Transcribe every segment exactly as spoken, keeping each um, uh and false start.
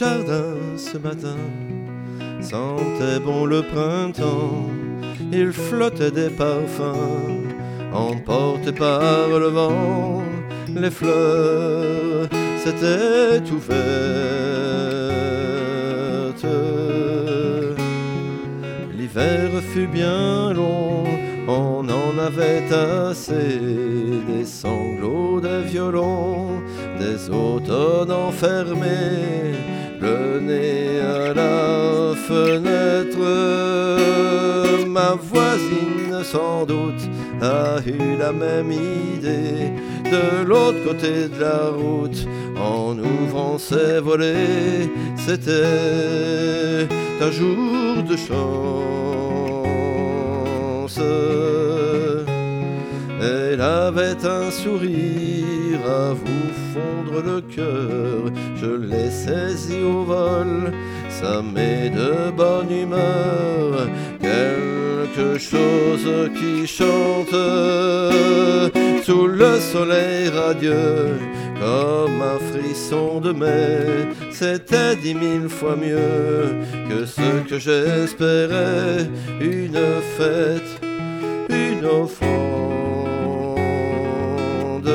jardin ce matin sentait bon le printemps. Il flottait des parfums emportés par le vent. Les fleurs s'étaient ouvertes. L'hiver fut bien long, on en avait assez des sanglots des violons, des automnes enfermés, le nez à la fenêtre. Ma voisine sans doute a eu la même idée de l'autre côté de la route. En ouvrant ses volets, c'était un jour de chance. Elle avait un sourire à vous fondre le cœur. Je l'ai saisi au vol, ça met de bonne humeur. Quelque chose qui chante sous le soleil radieux, comme un frisson de mai. C'était dix mille fois mieux que ce que j'espérais. Une fête, une offrande.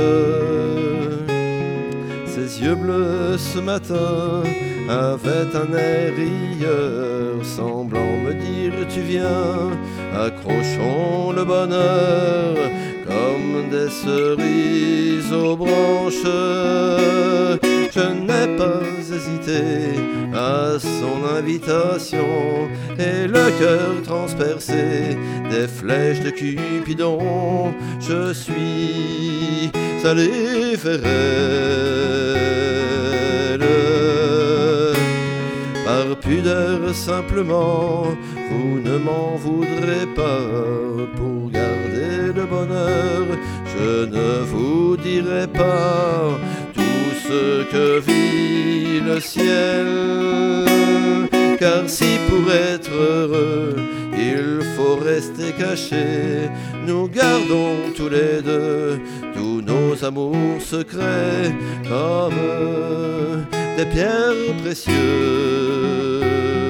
Ses yeux bleus ce matin avaient un air rieur, semblant me dire tu viens, accrochons le bonheur comme des cerises aux branches. Je n'ai pas hésité à son invitation, et le cœur transpercé des flèches de Cupidon, je suis allé vers elle. Par pudeur simplement, vous ne m'en voudrez pas. Pour garder le bonheur, je ne vous dirai pas tout ce que vit le ciel. Car si pour être heureux, il faut rester caché, nous gardons tous les deux tous nos amours secrets comme des pierres précieuses.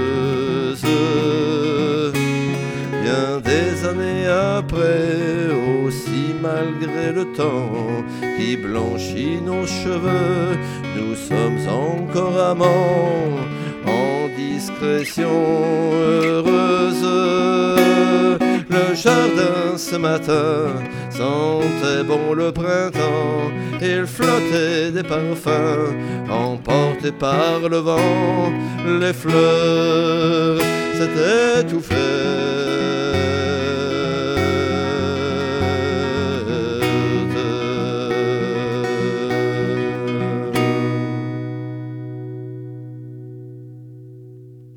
Bien des années après, aussi malgré le temps qui blanchit nos cheveux, nous sommes encore amants en discrétion heureuse. Le jardin ce matin sentait bon le printemps. Il flottait des parfums emportés par le vent. Les fleurs s'étaient étouffées.